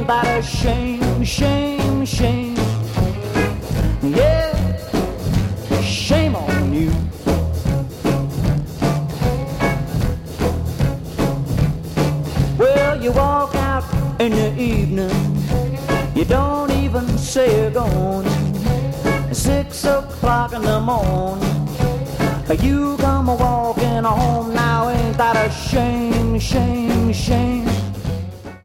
ain't that a shame, shame, shame? Yeah, shame on you. Well, you walk out in the evening, you don't even say you're gone. 6 o'clock in the morning, you come walking home. Now ain't that a shame, shame, shame?